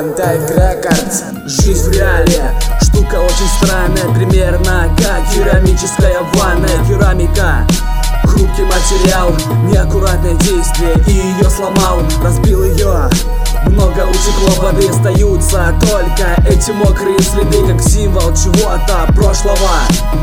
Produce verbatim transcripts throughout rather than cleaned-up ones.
One Take Records. Жизнь в реале, штука очень странная, примерно как керамическая ванная. Керамика, хрупкий материал, неаккуратное действие, и ее сломал, разбил ее. Много утекло воды, остаются только эти мокрые следы, как символ чего-то прошлого,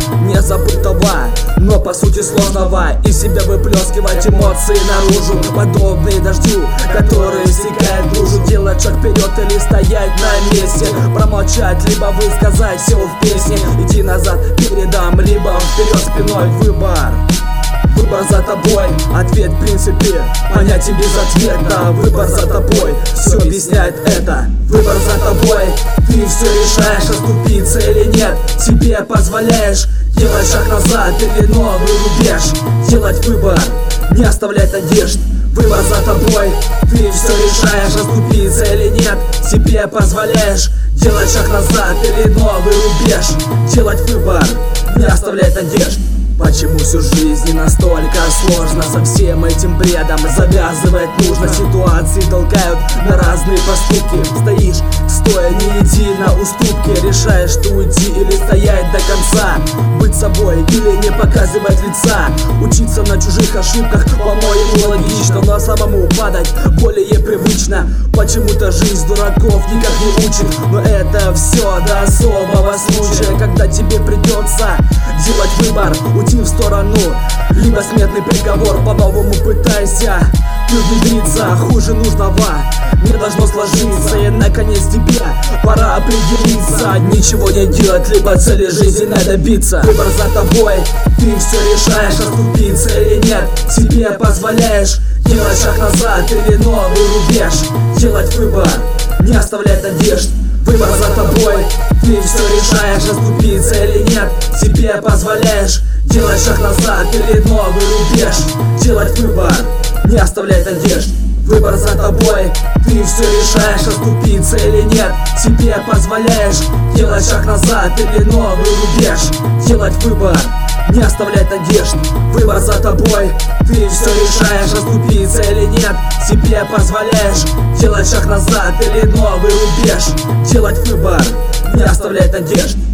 незабытого, но по сути сложного. Из себя выплескивать эмоции наружу, подобные дождю, которые стекают в лужу. Делать шаг вперед или стоять на месте, промолчать, либо высказать все в песне. Иди назад, передам, либо вперед спиной. Выбор Выбор за тобой, ответ в принципе понятен без ответа. Выбор за тобой, все объясняет это. Выбор за тобой, ты все решаешь, оступиться или нет. Себе позволяешь делать шаг назад или новый рубеж. Делать выбор, не оставлять надежд. Выбор за тобой, ты все решаешь, оступиться или нет. Себе позволяешь делать шаг назад или новый рубеж. Делать выбор, не оставлять надежд. Почему всю жизнь не настолько сложно? Со всем этим бредом завязывать нужно. Ситуации толкают на разные поступки. Стоишь, стоя, не иди на уступки. Решаешь, что уйти или стоять до конца. Быть собой или не показывать лица. Учиться на чужих ошибках, по-моему, логично. Но самому падать более привычно. Почему-то жизнь дураков никак не учит. Но это все до особого случая, когда тебе придется делать выбор, уйти в сторону, либо смертный приговор. По-новому пытайся ты внедриться, хуже нужного не должно сложиться. И наконец тебе пора определиться, ничего не делать, либо цели жизни добиться. Выбор за тобой, ты все решаешь, оступиться или нет. Себе позволяешь делать шаг назад или новый рубеж. Делать выбор, не оставлять надежд. Выбор за тобой, ты все решаешь, оступиться или нет. Себе позволяешь делать шаг назад или новый рубеж. Делать выбор, не оставлять надежд. Выбор за тобой, ты все решаешь, оступиться или нет. Себе позволяешь делать шаг назад или новый рубеж. Делать выбор, не оставлять надежд. Выбор за тобой, ты все решаешь, оступиться или нет. Себе позволяешь делать шаг назад или новый рубеж. Делать выбор, не оставлять надежд.